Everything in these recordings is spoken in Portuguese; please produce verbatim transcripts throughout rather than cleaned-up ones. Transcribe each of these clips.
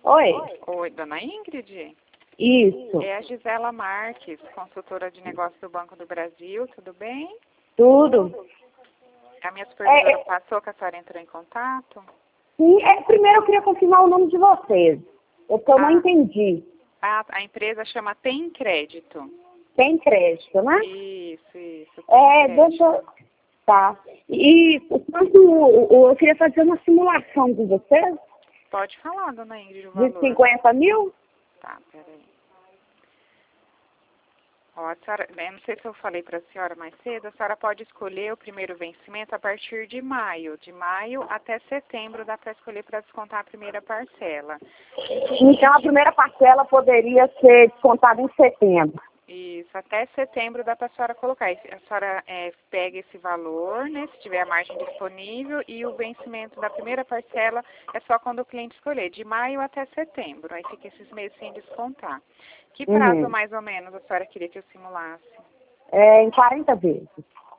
Oi. Oi, dona Ingrid? Isso. É a Gisela Marques, consultora de negócios do Banco do Brasil, tudo bem? Tudo. A minha supervisora É, é- passou que a senhora entrou em contato? Sim, é, primeiro eu queria confirmar o nome de vocês. É porque eu não Ah. entendi. A, a empresa chama Tem Crédito. Tem crédito, né? Isso, isso. Tem É, Crédito. deixa eu... Tá. E quando o- o- eu queria fazer uma simulação com vocês Pode falar, dona Ingrid, o de valor. cinquenta mil? Tá, peraí. Ó, a senhora, né, não sei se eu falei para a senhora mais cedo, a senhora pode escolher o primeiro vencimento a partir de maio. De maio até setembro dá para escolher para descontar a primeira parcela. Então a primeira parcela poderia ser descontada em setembro. Isso, até setembro dá para a senhora colocar. E a senhora é, pega esse valor, né, se tiver a margem disponível, e o vencimento da primeira parcela é só quando o cliente escolher, de maio até setembro. Aí fica esses meses sem descontar. Que prazo Uhum. mais ou menos a senhora queria que eu simulasse? É, em quarenta vezes.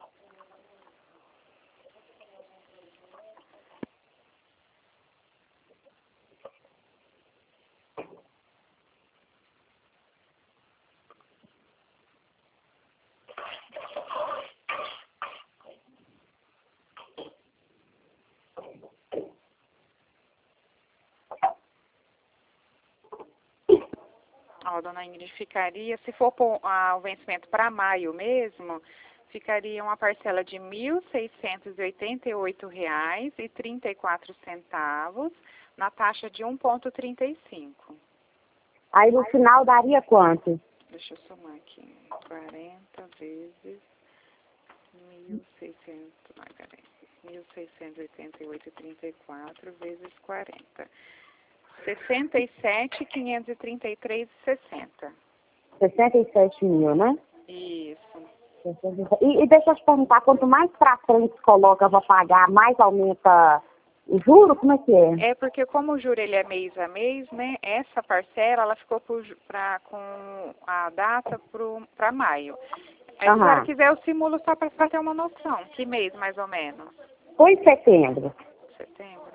Ó, dona Ingrid, ficaria, se for pôr, ah, o vencimento para maio mesmo, ficaria uma parcela de mil seiscentos e oitenta e oito reais e trinta e quatro centavos na taxa de um vírgula trinta e cinco. Aí no final daria quanto? Deixa eu somar aqui. quarenta vezes mil e seiscentos, ai, peraí, mil seiscentos e oitenta e oito e trinta e quatro vezes quarenta. sessenta e sete mil quinhentos e trinta e três e sessenta. sessenta e sete mil, né? Isso. E, e deixa eu te perguntar, quanto mais pra frente coloca para pagar, mais aumenta o juro? Como é que é? É porque como o juro ele é mês a mês, né? Essa parcela ela ficou por, pra, com a data para maio. Aí, se a senhora Aham. quiser, eu simulo só para ter uma noção. Que mês mais ou menos? Foi em setembro. Setembro.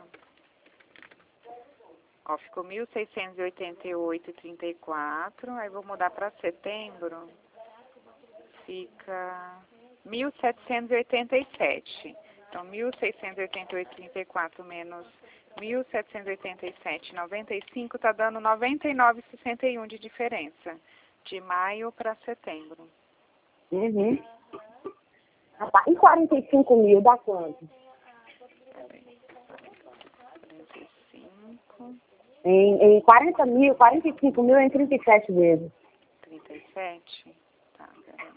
Ó, ficou mil seiscentos e oitenta e oito e trinta e quatro. Aí vou mudar para setembro. Fica mil setecentos e oitenta e sete. Então, mil seiscentos e oitenta e oito e trinta e quatro menos mil setecentos e oitenta e sete e noventa e cinco está dando noventa e nove e sessenta e um de diferença. De maio para setembro. Uhum. Ah, tá. E quarenta e cinco mil dá quanto? Peraí. quarenta e cinco, Em, em quarenta mil, quarenta e cinco mil em trinta e sete vezes. trinta e sete. Tá, peraí.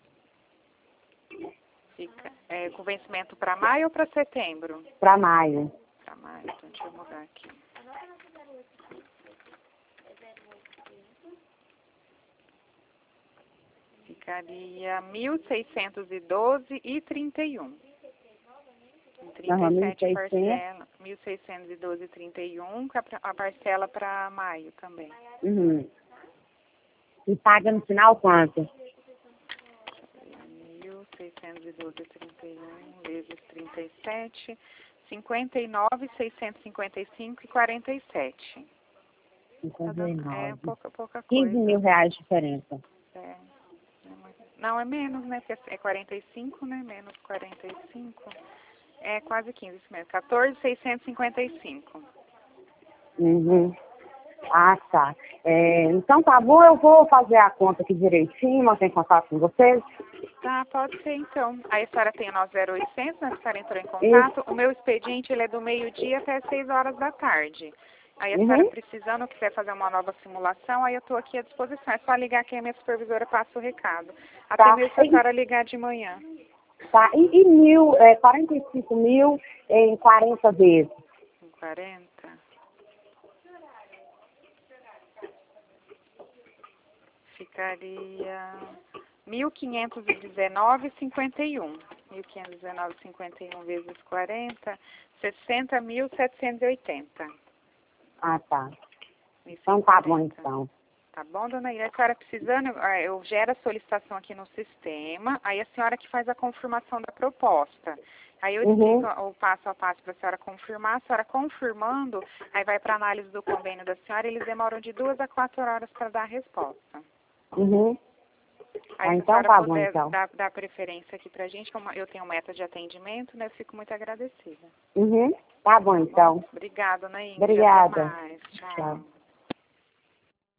Fica é, com vencimento para maio ou para setembro? Para maio. Para maio, então deixa eu mudar aqui. Ficaria mil seiscentos e doze e trinta e um. Em trinta e sete parcelas. mil seiscentos e doze e trinta e um, com a a parcela para maio também. Uhum. E paga no final quanto? mil seiscentos e doze e trinta e um vezes trinta e sete, cinquenta e nove, seiscentos e cinquenta e cinco e quarenta e sete. cinquenta e nove. É pouca, pouca quinze coisa. mil reais de diferença. É. Não, é menos, né? Porque é quarenta e cinco, né? Menos quarenta e cinco. É quase quinze isso mesmo. quatorze mil seiscentos e cinquenta e cinco. Uhum. Ah, tá. É, então tá bom, eu vou fazer a conta aqui direitinho, manter em contato com vocês. Tá, pode ser então. Aí a senhora tem o nosso zero oitocentos, né? A senhora entrou em contato. Isso. O meu expediente ele é do meio-dia até as seis horas da tarde. Aí a Uhum. senhora precisando, quiser fazer uma nova simulação, aí eu estou aqui à disposição. É só ligar que a minha supervisora passa o recado. Até Tá. mesmo se a senhora ligar de manhã. Tá. E, e mil, é, quarenta e cinco mil em quarenta vezes. Com quarenta. Ficaria mil quinhentos e dezenove e cinquenta e um. mil quinhentos e dezenove e cinquenta e um vezes quarenta, sessenta mil setecentos e oitenta. Ah, tá. Então tá bom, então. Tá bom, dona Ira? A senhora precisando, eu gero a solicitação aqui no sistema, aí a senhora que faz a confirmação da proposta. Aí eu Uhum. explico o passo a passo para a senhora confirmar, a senhora confirmando, aí vai para análise do convênio da senhora, eles demoram de duas a quatro horas para dar a resposta. Uhum. Aí Ah, se a então senhora tá bom, puder então. dar, dar preferência aqui pra gente, como eu tenho meta de atendimento, né, eu fico muito agradecida. Uhum. Tá bom, então. Obrigada, Dona Ingrid. Obrigada. Até mais. Tchau. Tchau.